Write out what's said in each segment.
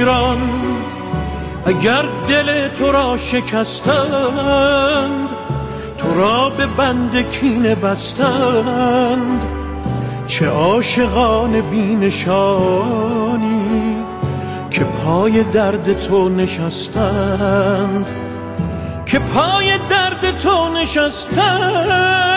ایران اگر دل تو را شکستند، تو را به بند کینه بستند. چه عاشقان بی‌نشانی که پای درد تو نشستند، که پای درد تو نشستند.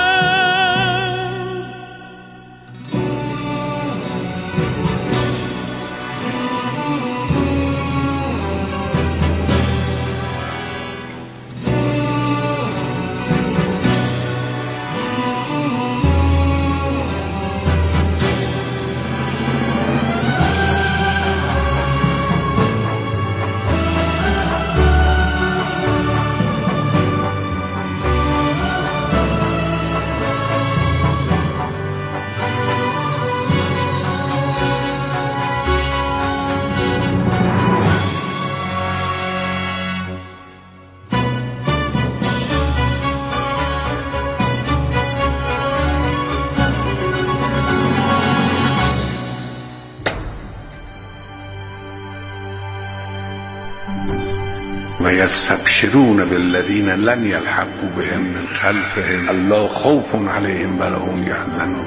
ويستبشرون بالذين لم يلحقوا بهم من خلفهم الله خوف عليهم ولا هم يحزنون.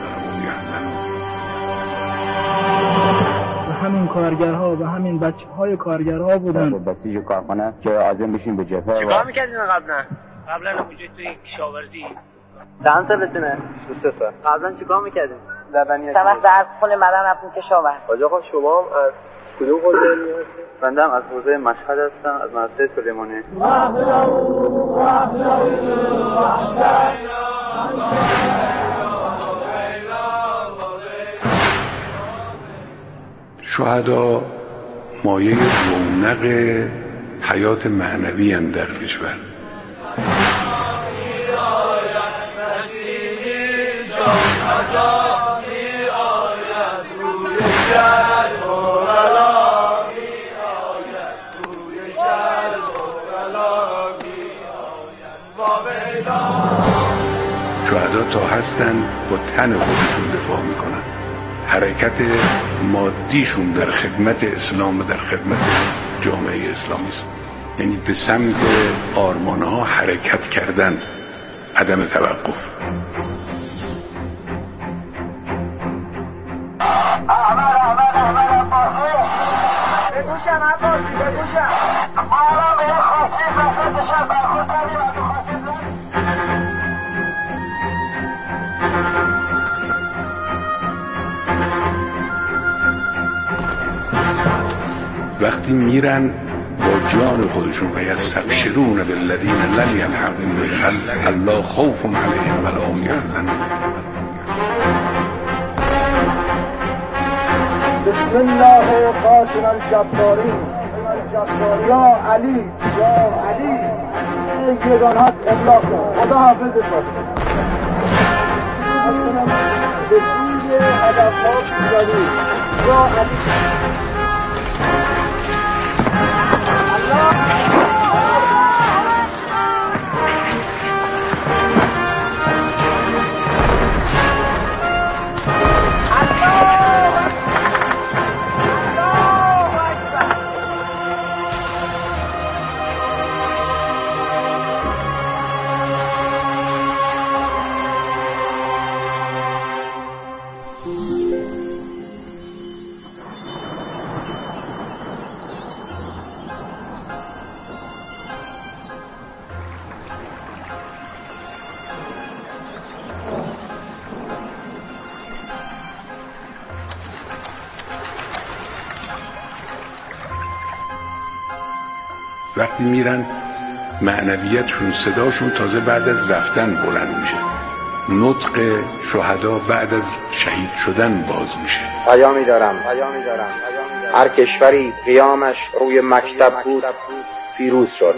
و همین کارگرها و همین بچه‌های کارگرها بودن بسیج کارخانه که عازم بشین به جبهه. چیکار می‌کردین قبلا موجود توی کشاورزی؟ چند سالتونه؟ 3 سال. قبلا چیکار می‌کردین؟ لبنیات. چند وقت درس خونه مدن رفتین کشاورزی؟ حاج آقا شما هم از کدوم حوزه هستید؟ بنده هم از حوزه مشهد هستم، از مدرسه سلیمانی. شهدا مایه رونق حیات معنوی اند در کشور. شهدا تا هستن با تن خودشون دفاع میکنن. حرکت مادیشون در خدمت اسلام و در خدمت جامعه اسلامی است. یعنی به سمت آرمانها حرکت کردن، عدم توقف. وقتی میرن با جان خودشون و یستبشرون بالذین لم یلحقوا بهم الله خوف علیهم ولا هم یحزنون. بسم الله قاتل الجبارین یا علی یا علی یگانات ابلاغ کن. خدا حافظ باش. به سوی هدف‌ها پیروی یا علی. وقتی میرن معنویتشون، صداشون تازه بعد از رفتن بلند میشه. نطق شهدا بعد از شهید شدن باز میشه. پیامی دارم هر کشوری قیامش روی مکتب بود پیروز شد.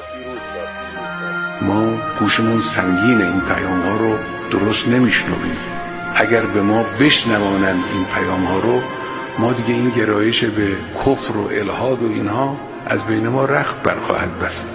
ما گوشمون سنگین این پیام ها رو درست نمیشنویم. اگر به ما بشنوانند این پیام ها رو، ما دیگه این گرایش به کفر و الحاد و اینها از بین ما رخت برخواهد بست.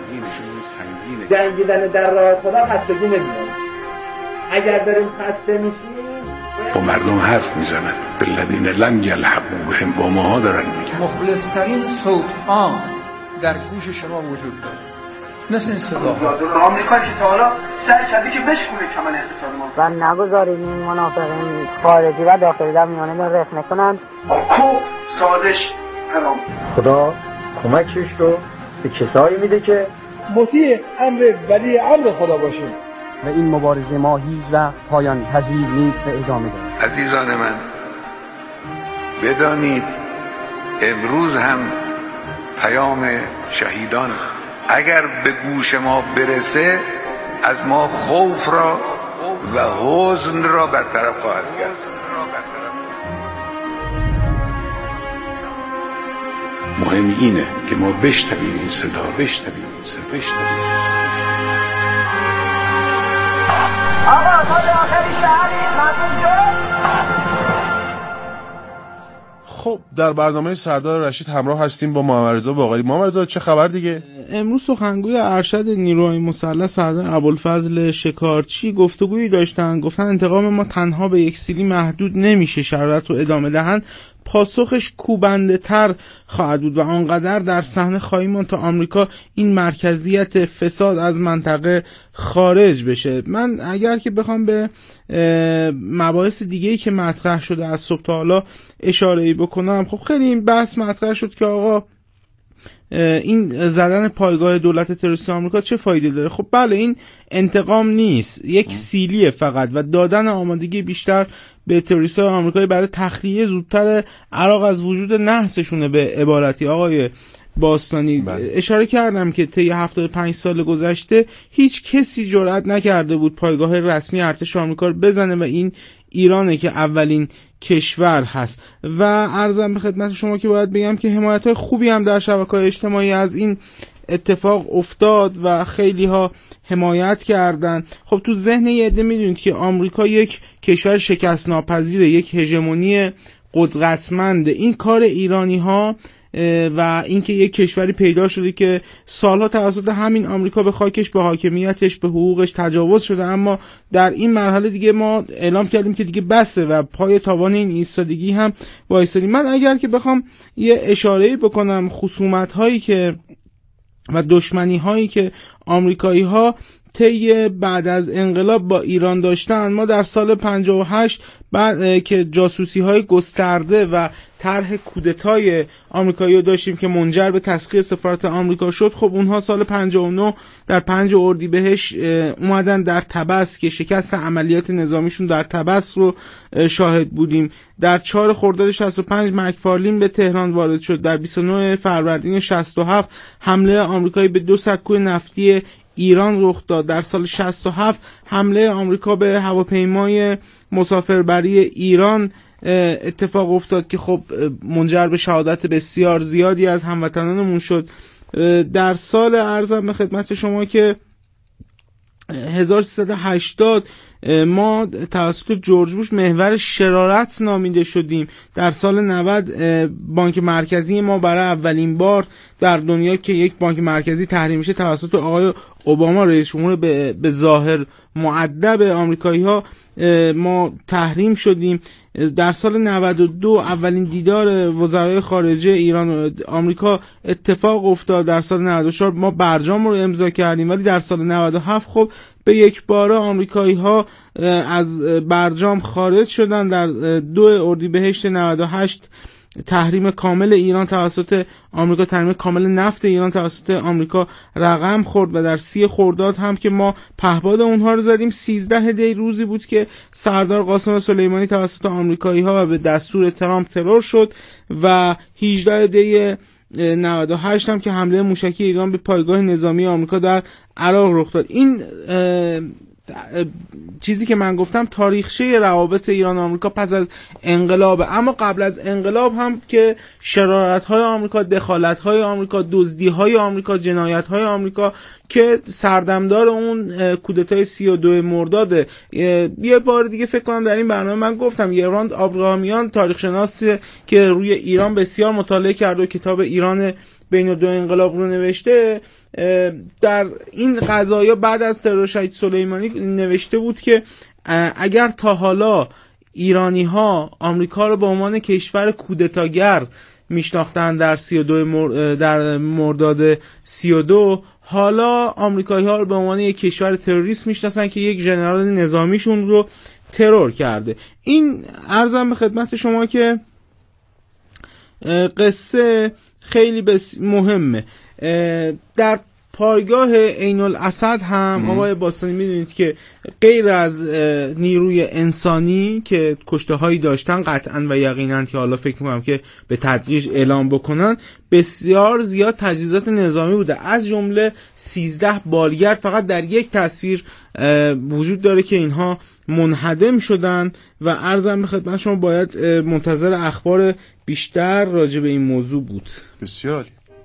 جنگیدن در راه خدا خستگی نمیدونه. اگر بریم خسته میشیم با مردم حرف میزنن. بالذین لم یلحقوا بهم، با ماها دارن میگن. مخلصترین صوت آن در گوش شما وجود داره، مثل این صداها. آمریکا که تا حالا سعی کرده که بشکنه کمر اقتصاد ما و نگذاریم این منافقین خارجی و داخلی در میانه رخنه کنند. خوب سازش حرام. خدا کمکش رو به کسایی میده که مطیع امر ولی امر خدا باشیم و این مبارزه ما هیچ و پایان پذیر نیست و ادامه دارد. عزیزان من، بدانید امروز هم پیام شهیدان اگر به گوش ما برسه از ما خوف را و حزن را برطرف خواهد کرد. مهم اینه که ما بشنویم این صدا، بشنویم. آقا ما به آخری شهریم مردم شد. خب در برنامه سردار رشید همراه هستیم با محمد رضا باقری. محمد رضا چه خبر دیگه؟ امروز سخنگوی ارشد نیروهای مسلح سردار ابوالفضل شکارچی گفتگویی داشتن، گفتن انتقام ما تنها به یک سیلی محدود نمیشه، شرایط رو ادامه دهن پاسخش کوبنده تر خواهد بود و آنقدر در صحنه خواهیم تا آمریکا این مرکزیت فساد از منطقه خارج بشه. من اگر که بخوام به مباحث دیگه‌ای که مطرح شده از صبح تا حالا اشاره‌ای بکنم، خب خیلی این بحث مطرح شد که آقا این زدن پایگاه دولت تروریستی آمریکا چه فایده داره؟ خب بله، این انتقام نیست، یک سیلیه فقط و دادن آمادگی بیشتر به تروریست‌های آمریکایی برای تخلیه زودتر عراق از وجود نحسشونه به عبارتی. آقای باستانی اشاره کردم که طی 75 سال گذشته هیچ کسی جرئت نکرده بود پایگاه رسمی ارتش آمریکا رو بزنه و این ایرانه که اولین کشور هست. و عرضم به خدمت شما که باید بگم که حمایت‌های خوبی هم در شبکه‌های اجتماعی از این اتفاق افتاد و خیلی ها حمایت کردن. خب تو ذهن یه عده میدونید که آمریکا یک کشور شکست ناپذیره، یک هژمونی قدرتمنده. این کار ایرانی ها و اینکه یک کشوری پیدا شده که سالها توسط همین آمریکا به خاکش، به حاکمیتش، به حقوقش تجاوز شده، اما در این مرحله دیگه ما اعلام کردیم که دیگه بسه و پای تاوان این ایستادگی هم وایسادیم. من اگر که بخوام یه اشاره‌ای بکنم، خصومت هایی که و دشمنی هایی که آمریکایی ها طی بعد از انقلاب با ایران داشتن، ما در سال 58 بعد که جاسوسی های گسترده و طرح کودتای آمریکایی داشتیم که منجر به تسخیر سفارت آمریکا شد، خب اونها سال 59 در 5 اردیبهشت اومدن در طبس که شکست عملیات نظامیشون در طبس رو شاهد بودیم. در 4 خرداد 65 مکفارلین به تهران وارد شد. در 29 فروردین 67 حمله آمریکایی به 2 سکوی نفتی ایران رخ داد. در سال 67 حمله آمریکا به هواپیمای مسافربری ایران اتفاق افتاد که خب منجر به شهادت بسیار زیادی از هموطنانمون شد. در سال عرضم به خدمت شما که 1380 ما توسط جورج بوش محور شرارت نامیده شدیم. در سال 90 بانک مرکزی ما برای اولین بار در دنیا که یک بانک مرکزی تحریم میشه توسط آقای اوباما رئیس جمهور به ظاهر مؤدب آمریکایی ها ما تحریم شدیم. در سال 92 اولین دیدار وزرای خارجه ایران و آمریکا اتفاق افتاد. در سال 94 ما برجام رو امضا کردیم، ولی در سال 97 خب به یک باره آمریکایی ها از برجام خارج شدن. در 2 اردیبهشت 98 تحریم کامل ایران توسط آمریکا، تحریم کامل نفت ایران توسط آمریکا رقم خورد و در 30 خرداد هم که ما پهپاد اونها رو زدیم. 13 دی روزی بود که سردار قاسم سلیمانی توسط آمریکایی ها و به دستور ترامپ ترور شد و 18 دی 98 هم که حمله موشکی ایران به پایگاه نظامی آمریکا در عراق رخ داد. این چیزی که من گفتم تاریخچه روابط ایران و آمریکا پس از انقلاب، اما قبل از انقلاب هم که شرارت‌های آمریکا، دخالت‌های آمریکا، دزدی‌های آمریکا، جنایت‌های آمریکا که سردمدار اون کودتای 32 مرداد. یه بار دیگه فکر کنم در این برنامه من گفتم یراند آبراهامیان تاریخ‌شناسی که روی ایران بسیار مطالعه کرده و کتاب ایران بین دو انقلاب رو نوشته، در این قضایا بعد از ترور شهید سلیمانی نوشته بود که اگر تا حالا ایرانی ها آمریکا رو به عنوان کشور کودتاگر میشناختن در 32 در مرداد 32، حالا آمریکایی‌ها رو به عنوان یک کشور تروریست میشناسن که یک ژنرال نظامیشون رو ترور کرده. این عرضم به خدمت شما که قصه خیلی مهمه. در پایگاه عین الاسد هم آقای باستانی میدونید که غیر از نیروی انسانی که کشته هایی داشتن قطعا و یقینا که حالا فکر میکنم که به تدریج اعلام بکنن، بسیار زیاد تجهیزات نظامی بوده، از جمله 13 بالگر فقط در یک تصویر وجود داره که اینها منهدم شدن و عرضم به خدمت شما باید منتظر اخبار بیشتر راجع به این موضوع بود. بسیار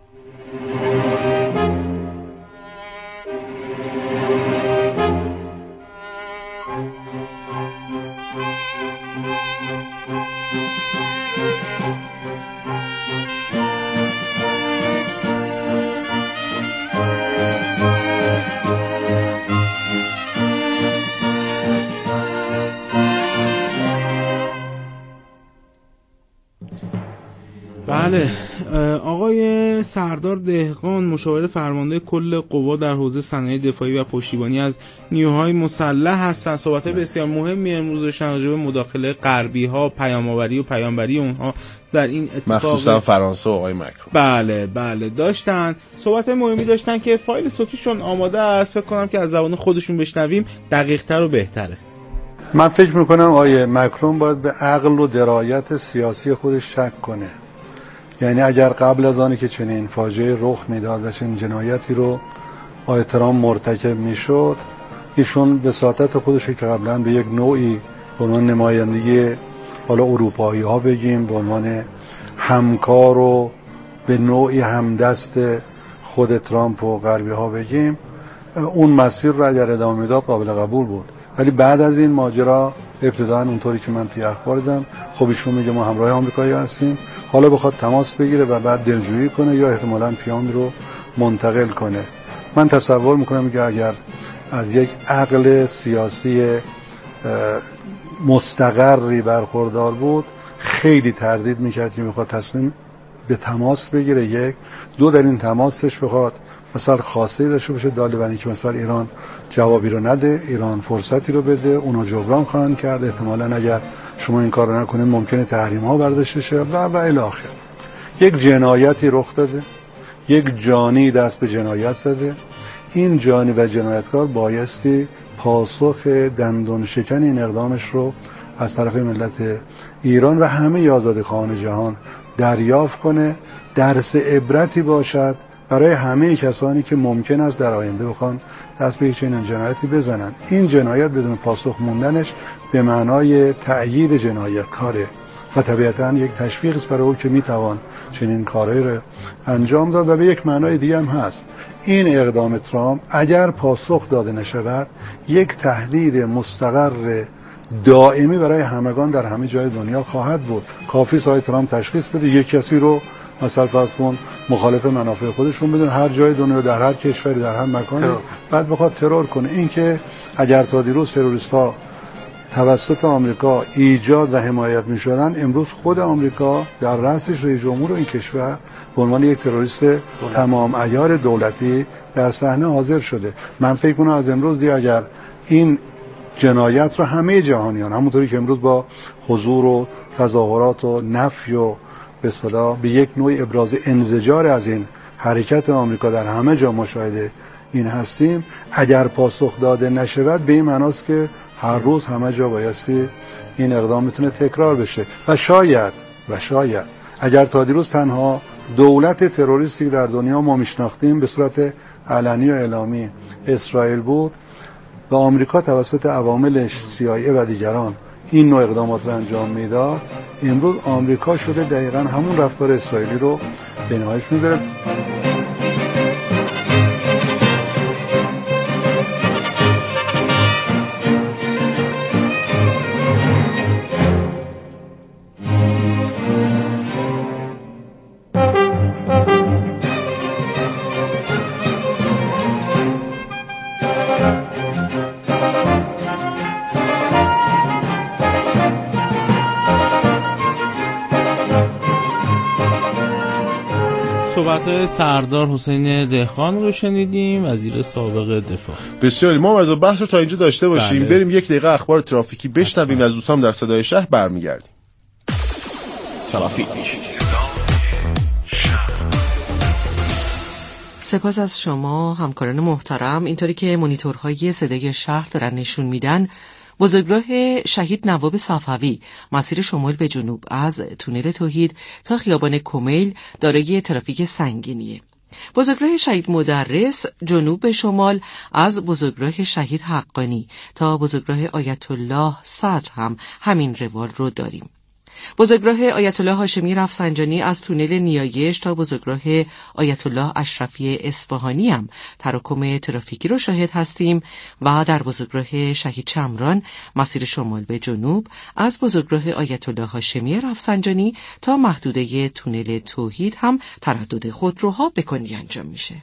بله، آقای سردار دهقان مشاور فرمانده کل قوا در حوزه صنایع دفاعی و پشتیبانی از نیروهای مسلح هستند. صحبت‌های بسیار مهمی امروز داشتن راجع به مداخله غربی‌ها، پیام‌آوری و پیامبری اونها در این اتفاق، مخصوصا فرانسه و آقای مکرون. بله داشتن صحبت‌های مهمی داشتن که فایل صوتیشون آماده است. فکر کنم که از زبان خودشون بشنویم دقیق‌تر و بهتره. من فکر می‌کنم آقای مکرون باید به عقل و درایت سیاسی خودش شک کنه. یعنی اگر قبل از آنی که چنین فاجعه رخ میداد و چنین جنایتی رو آقای ترامپ مرتکب میشد، ایشون بساطت خودش که قبلا به یک نوعی به عنوان نمایندگی حالا اروپایی ها بگیم، به عنوان همکار و به نوعی همدست خود ترامپ و غربی ها بگیم، اون مسیر رو اگر ادامه میداد قابل قبول بود. ولی بعد از این ماجرا ابتداً اونطوری که من توی اخبار دیدم، خب ایشون میگه ما همراه آمریکایی هستیم، حالا بخواد تماس بگیره و بعد دلجویی کنه یا احتمالاً پیامی رو منتقل کنه. من تصور میکنم که اگر از یک عقل سیاسی مستقری برخوردار بود، خیلی تردید میکرد که میخواد تصمیم به تماس بگیره. یک دو در این تماسش بخواد مثلا خاصی داشته باشه، دالبانی که مثلا ایران جوابی رو نده، ایران فرصتی رو بده، اونا جبران خواهند کرد، احتمالاً اگر شما این کار رو نکنید ممکنه تحریم ها برداشته شه و الی آخر. یک جنایتی رخ داده، یک جانی دست به جنایت زده. این جانی و جنایتکار بایستی پاسخ دندون شکن این اقدامش رو از طرف ملت ایران و همه آزادخواهان جهان دریافت کنه، درس عبرتی باشد برای همه کسانی که ممکن است در آینده بخوان دست به چنین جنایتی بزنن. این جنایت بدون پاسخ موندنش به معنای تأیید جنایتکاره و طبیعتاً یک تشویق است برای او که میتوان چنین کارهایی رو انجام داد. و به یک معنای دیگه هم هست این اقدام ترامپ اگر پاسخ داده نشود، یک تهدید مستقر دائمی برای همگان در همه جای دنیا خواهد بود. کافی است آقای ترامپ تشخیص بده یک کسی رو مثلا فرض کن مخالف منافع خودشون بدون هر جای دنیا، در هر کشوری، در هر مکانی، بعد بخواد ترور کنه. این که اگر تا دیروز تروریست‌ها توسط آمریکا ایجاد و حمایت می‌شدن، امروز خود آمریکا در رأسش رئیس جمهور این کشور به عنوان یک تروریست تمام عیار دولتی در صحنه حاضر شده. من فکر کنم از امروز دیگه اگر این جنایت رو همه جهانیان، همونطوری که امروز با حضور و تظاهرات و نفی و به اصطلاح به یک نوع ابراز انزجار از این حرکت آمریکا در همه جا مشاهده این هستیم، اگر پاسخ داده نشود به این معناست که هر روز همه جا بایستی این اقدام میتونه تکرار بشه. و شاید اگر تا دیروز تنها دولت تروریستی در دنیا ما میشناختیم به صورت علنی و اعلامی اسرائیل بود و آمریکا توسط عواملش CIA و دیگران این نوع اقدامات رو انجام میداد، امروز آمریکا شده دقیقاً همون رفتار اسرائیلی رو به نمایش میذاره. صحبت سردار حسین دهقان رو شنیدیم، وزیر سابق دفاع. بسیاری. ما از بحث رو تا اینجا داشته باشیم. بله. بریم یک دقیقه اخبار ترافیکی بشنویم از دوستان در صدای شهر، برمیگردیم. ترافیک. سپاس از شما همکاران محترم. اینطوری که مانیتورهای صدای شهر دارن نشون میدن، بزرگراه شهید نواب صفوی مسیر شمال به جنوب از تونل توحید تا خیابان کمیل دارای ترافیک سنگینیه. بزرگراه شهید مدرس جنوب به شمال از بزرگراه شهید حقانی تا بزرگراه آیت الله صدر هم همین روال رو داریم. بزرگراه آیت الله هاشمی رفسنجانی از تونل نیایش تا بزرگراه آیت الله اشرفی اصفهانی هم تراکم ترافیکی رو شاهد هستیم و در بزرگراه شهید شمران مسیر شمال به جنوب از بزرگراه آیت الله هاشمی رفسنجانی تا محدوده تونل توحید هم تردد خودروها به کندی انجام میشه.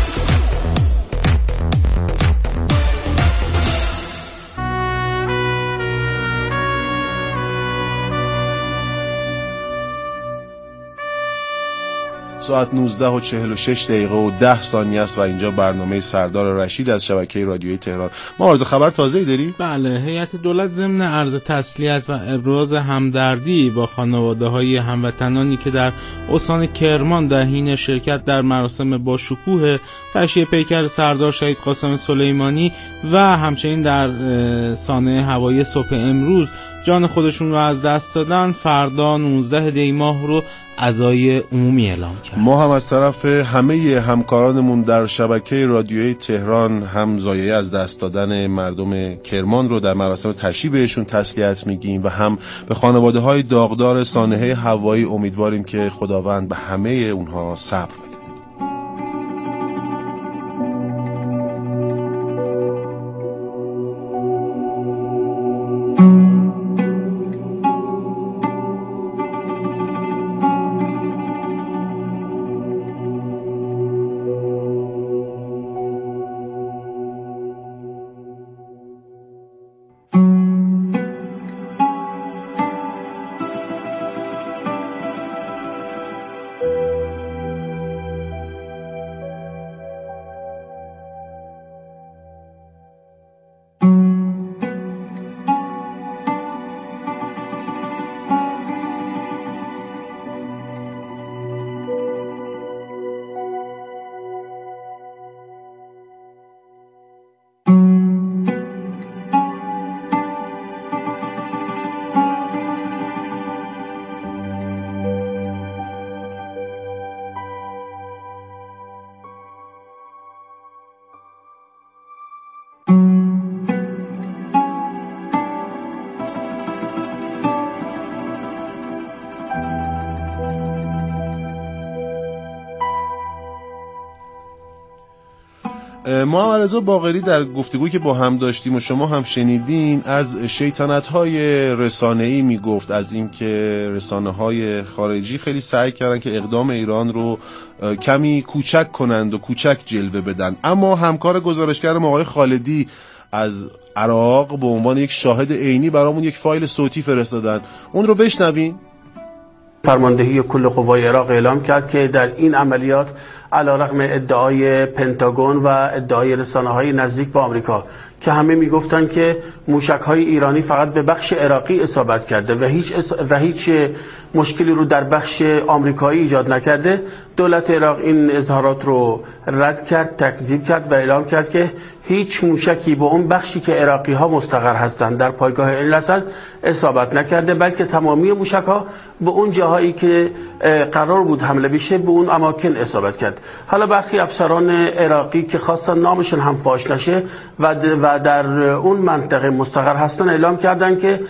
ساعت 19:46 و 10 ثانیه است و اینجا برنامه سردار رشید از شبکه رادیویی تهران. ما عرض خبر تازه‌ای داریم؟ بله، هیئت دولت ضمن عرض تسلیت و ابراز همدردی با خانواده‌های هموطنانی که در استان کرمان در حین شرکت در مراسم با شکوه تشییع پیکر سردار شهید قاسم سلیمانی و همچنین در سانحه هوایی صبح امروز جان خودشون رو از دست دادن، فردا 19 دی ماه رو عزای عمومی اعلام کرد. ما هم از طرف همه همکارانمون در شبکه رادیویی تهران هم ضایعه از دست دادن مردم کرمان رو در مراسم تشییع بهشون تسلیت میگیم و هم به خانواده‌های داغدار سانحه هوایی امیدواریم که خداوند به همه اونها صبر بده. محمد رضا باقری در گفتگویی که با هم داشتیم و شما هم شنیدین از شیطنت‌های رسانه‌ای میگفت، از اینکه رسانه‌های خارجی خیلی سعی کردن که اقدام ایران رو کمی کوچک کنند و کوچک جلوه بدن، اما همکار گزارشگر آقای خالدی از عراق به عنوان یک شاهد عینی برامون یک فایل صوتی فرستادن. اون رو بشنوین. فرماندهی کل قوای عراق اعلام کرد که در این عملیات علیرغم ادعای پنتاگون و ادعای رسانه‌های نزدیک به آمریکا که همه میگفتن که موشک‌های ایرانی فقط به بخش عراقی اصابت کرده و هیچ مشکلی رو در بخش آمریکایی ایجاد نکرده، دولت عراق این اظهارات رو رد کرد، تکذیب کرد و اعلام کرد که هیچ موشکی به اون بخشی که عراقی‌ها مستقر هستند در پایگاه الاسد اصابت نکرده، بلکه تمامی موشک‌ها به اون جاهایی که قرار بود حمله بشه به اون اماکن اصابت کرد. حالا برخی افسران عراقی که خواستن نامشون هم فاش نشه و در اون منطقه مستقر هستن اعلام کردن که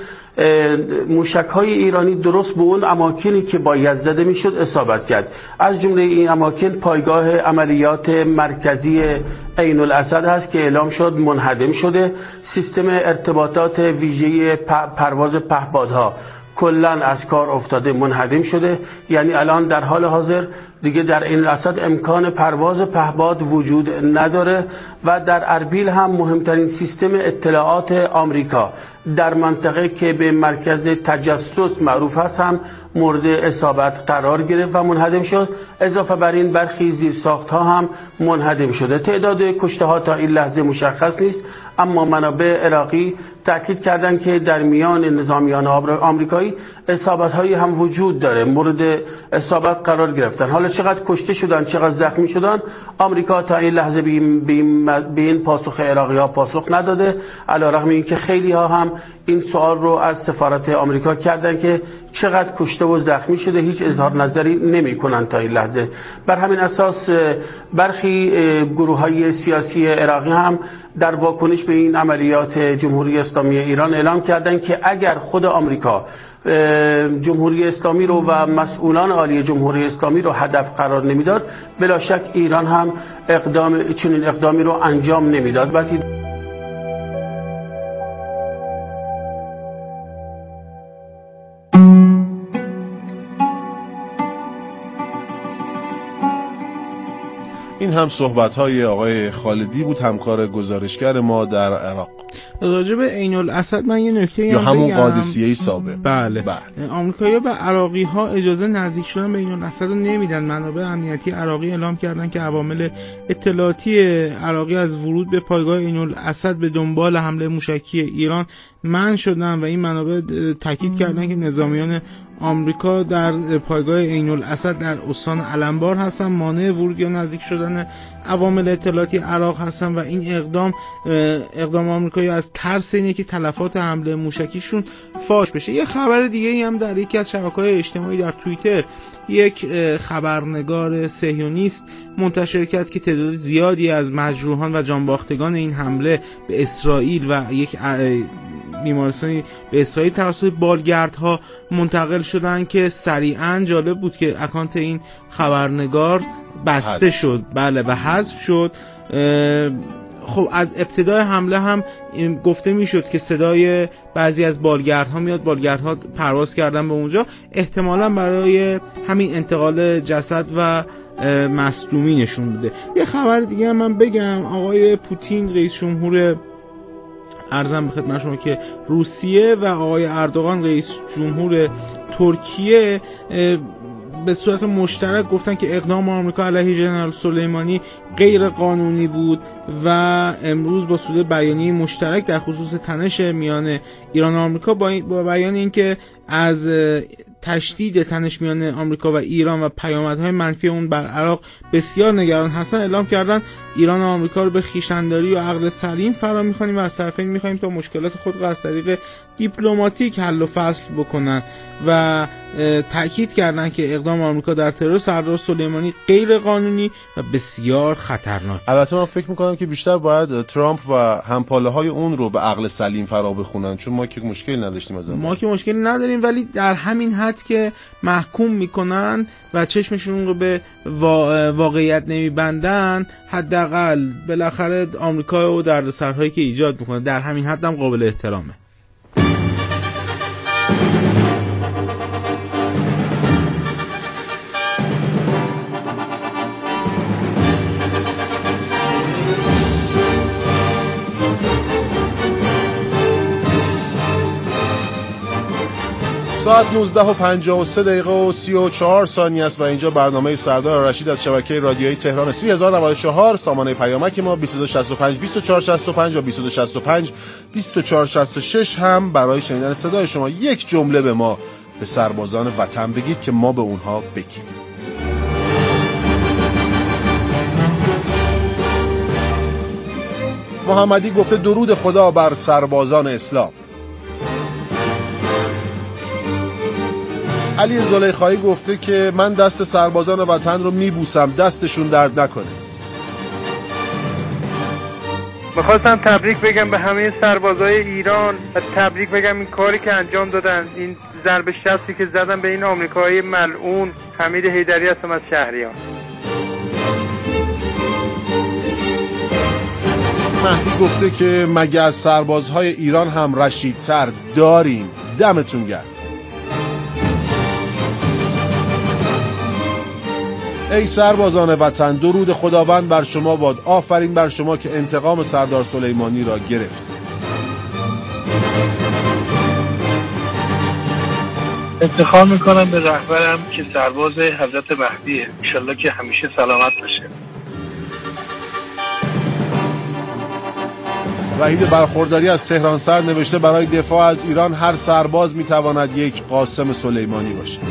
موشک‌های ایرانی درست به اون اماکنی که باید زده میشد اصابت کرد. از جمله این اماکن پایگاه عملیات مرکزی عین الاسد هست که اعلام شد منهدم شده، سیستم ارتباطات ویژه پرواز پهپادها کلا از کار افتاده، منهدم شده. یعنی الان در حال حاضر دیگه در عین الاسد امکان پرواز پهباد وجود نداره و در اربیل هم مهمترین سیستم اطلاعات آمریکا در منطقه که به مرکز تجسس معروف هست هم مورد اصابت قرار گرفت و منهدم شد. اضافه بر این برخی زیرساخت ها هم منهدم شده. تعداد کشته ها تا این لحظه مشخص نیست، اما منابع عراقی تاکید کردن که در میان نظامیان آمریکایی اصابت هایی هم وجود داره، مورد اصابت قرار گرفتن. حالا چقدر کشته شدن، چقدر زخمی شدن، آمریکا تا این لحظه به این پاسخ عراقی ها پاسخ نداده، علیرغم اینکه خیلی ها هم این سوال رو از سفارت آمریکا کردن که چقدر کشته و زخمی شده، هیچ اظهار نظری نمی کنن تا این لحظه. بر همین اساس برخی گروه‌های سیاسی عراقی هم در واکنش به این عملیات جمهوری اسلامی ایران اعلام کردن که اگر خود آمریکا جمهوری اسلامی رو و مسئولان عالی جمهوری اسلامی رو هدف قرار نمیداد، بلا شک ایران هم چنین اقدامی رو انجام نمیداد. این هم صحبت‌های آقای خالدی بود، همکار گزارشگر ما در عراق. راجع به عین الاسد من یه نکته یا همون قادسیه سابق. بله. آمریکایی‌ها و عراقی‌ها اجازه نزدیک شدن به عین الاسد رو نمیدن. منابع امنیتی عراقی اعلام کردن که عوامل اطلاعاتی عراقی از ورود به پایگاه عین الاسد به دنبال حمله موشکی ایران منع شدن و این منابع تاکید کردن که نظامیان آمریکا در پایگاه عین الاسد در استان علمبار هستن، مانع ورود یا نزدیک شدن عوامل اطلاعاتی عراق هستن و این اقدام آمریکایی از ترس اینه که تلفات حمله موشکیشون فاش بشه. یه خبر دیگه هم در یکی از شبکه‌های اجتماعی در توییتر یک خبرنگار صهیونیست منتشر کرد که تعداد زیادی از مجروحان و جانباختگان این حمله به اسرائیل و یک بیمارستانی به اسرائیل توسط بالگردها منتقل شدن که سریعا جالب بود که اکانت این خبرنگار بسته شد، بله، و حذف شد. خب از ابتدای حمله هم گفته میشد که صدای بعضی از بالگردها میاد، بالگردها پرواز کردن به اونجا، احتمالاً برای همین انتقال جسد و مصدومینشون بوده. یه خبر دیگه هم من بگم، آقای پوتین رئیس جمهور عرضم به خدمت شما که روسیه و آقای اردوغان رئیس جمهور ترکیه به صورت مشترک گفتن که اقدام آمریکا علیه ژنرال سلیمانی غیر قانونی بود و امروز با صدور بیانیه مشترک در خصوص تنش میان ایران و آمریکا با بیان اینکه از تشدید تنش میان آمریکا و ایران و پیامدهای منفی اون بر عراق بسیار نگران هستن، اعلام کردن ایران و آمریکا رو به خویشتن‌داری و عقل سلیم فرا می‌خوانیم و از طرفین می‌خوایم تا مشکلات خود را از طریق دیپلماتیک حل و فصل بکنن و تأکید کردن که اقدام آمریکا در ترور سردار سلیمانی غیر قانونی و بسیار خطرناک. البته من فکر می‌کنم که بیشتر باید ترامپ و همپاله‌های اون رو به عقل سلیم فرا بخونن، چون ما که مشکلی نداشتیم از ما که مشکلی نداریم، ولی در همین حد که محکوم میکنن و چشمشون رو به واقعیت نمیبندن، حداقل بالاخره آمریکا و دردسرهایی که ایجاد میکنه در همین حد هم قابل احترامه. ساعت 19:53 و 34 ثانیه است و اینجا برنامه سردار رشید از شبکه رادیویی تهران 3094. سامانه پیامک ما 2265 2465 و 2265 2466 هم برای شنیدن صدای شما یک جمله به ما، به سربازان وطن بگید که ما به اونها بگیم. محمدی گفته درود خدا بر سربازان اسلام. علی زلیخایی گفته که من دست سربازان وطن رو میبوسم، دستشون درد نکنه. میخواستم تبریک بگم به همه سربازای ایران و تبریک بگم این کاری که انجام دادن، این ضربه شخصی که زدن به این آمریکایی ملعون. حمید حیدری هستم از شهریار. مهدی گفته که مگه از سربازهای ایران هم رشیدتر داریم؟ دمتون گرم. ای سربازان وطن، درود خداوند بر شما باد. آفرین بر شما که انتقام سردار سلیمانی را گرفت. افتخار میکنم به رهبرم که سرباز حضرت مهدیه، انشالله که همیشه سلامت باشه. وحید برخورداری از تهران سر نوشته برای دفاع از ایران هر سرباز میتواند یک قاسم سلیمانی باشه.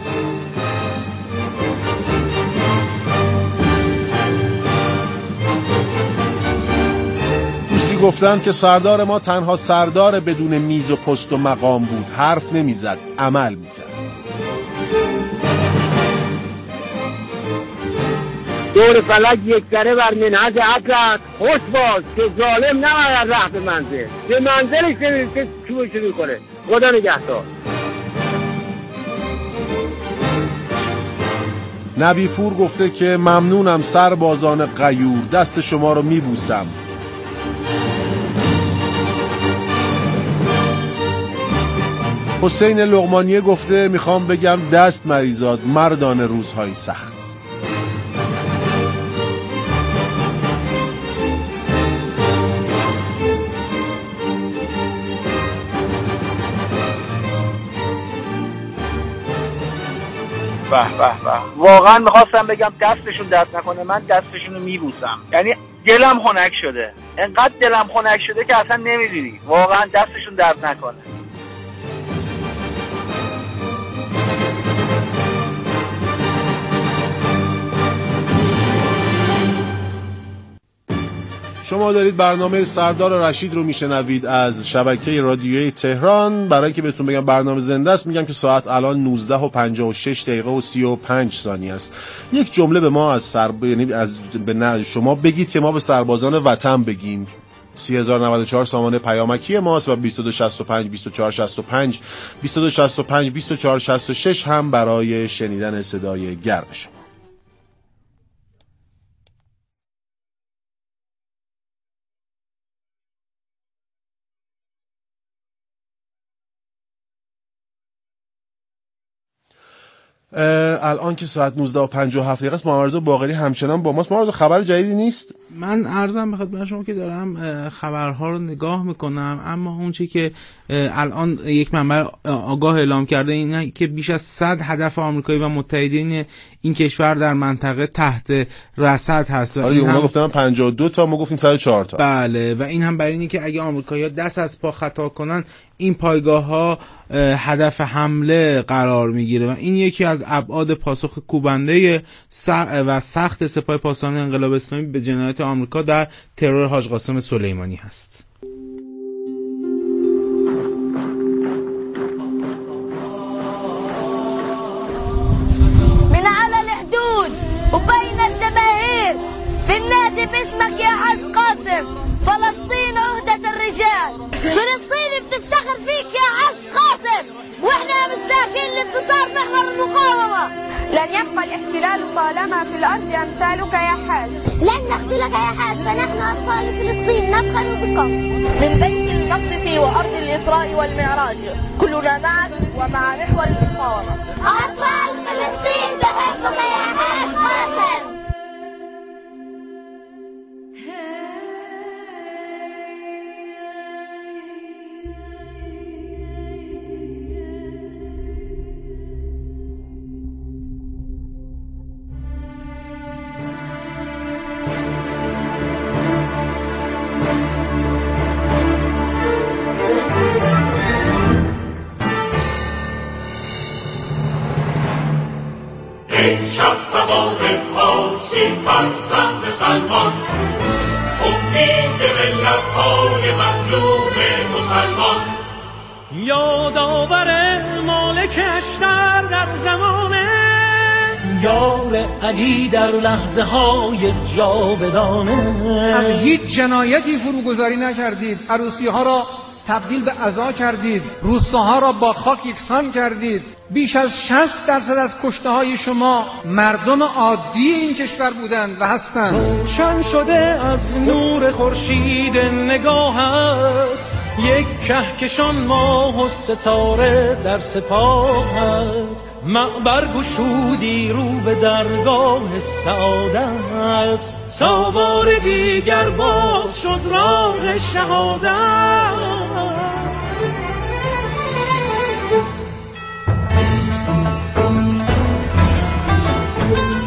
دوستی گفتند که سردار ما تنها سردار بدون میز و پست و مقام بود، حرف نمیزد، عمل میکرد. دور فلک یک ذره بر منهج عقلت خوش باز که ظالم نماید ره به منزل، به منزلش نمیرید که چوبشو میکنه. خدا نگهدار. نبی پور گفته که ممنونم سربازان غیور، دست شما رو میبوسم. حسین لقمانیه گفته میخوام بگم دست مریزاد، مردان روزهای سخت. به به به، واقعا میخواستم بگم دستشون درد نکنه، من دستشون رو میبوسم. یعنی دلم خنک شده، انقدر دلم خنک شده که اصلا نمیدونی، واقعا دستشون درد نکنه. شما دارید برنامه سردار رشید رو میشنوید از شبکه رادیویی تهران. برای اینکه بهتون بگم برنامه زنده است میگم که ساعت الان 19:56 است. یک جمله به ما از یعنی شما بگید که ما به سربازان وطن بگیم. 3094 سامانه پیامکی ماست و 2265 2465 2265 2466 هم برای شنیدن صدای گرم شما. الان که ساعت 19:57 است، محمد باقری همچنان با ماست. محمد خبر جدیدی نیست؟ من عرضم به خدمت شما که دارم خبرها رو نگاه میکنم، اما اون چی که الان یک منبع آگاه اعلام کرده اینه که بیش از 100 هدف آمریکایی و متحدین این کشور در منطقه تحت رصد هست. اونا گفتن 52 تا، ما گفتیم 104 تا. بله، و این هم برای اینه که اگه آمریکایی‌ها دست از پا خطا کنن این پایگاه‌ها هدف حمله قرار میگیره و این یکی از ابعاد پاسخ کوبنده و سخت سپاه پاسداران انقلاب اسلامی به جنایات آمریکا در ترور حاج قاسم سلیمانی هست. من على الحدود وبين الجماهير بالنادي باسمك يا حاج قاسم، فلسطين عهدة الرجال، فلسطين بتفتخر فيك يا حاج قاسم، واحنا مشتاقين لانتصار محور المقاومة. لن يبقى الاحتلال طالما في الأرض أمثالك يا حاج. لن نقتلك يا حاج، فنحن أطفال فلسطين نفخر بكم. من بيت المقدس وأرض الإسراء والمعراج كلنا معك ومع محور المقاومة. أطفال فلسطين بحبك يا حاج قاسم. فرزند سلمان، امید ملت‌های مظلوم مسلمان، یادآور مالک اشتر در زمانه، یار علی در لحظه های جاودانه. از هیچ جنایتی فروگذاری نکردید، عروسی ها را تبدیل به عزا کردید، روستاها را با خاک یکسان کردید. بیش از 60% از کشته های شما مردم عادی این کشور بودند و هستند. روشن شده از نور خورشید نگاهت یک کهکشان ماه و ستاره در سپاهت، معبر گشودی رو به درگاه سعادت، تا بار دیگر باز شد راه شهادت.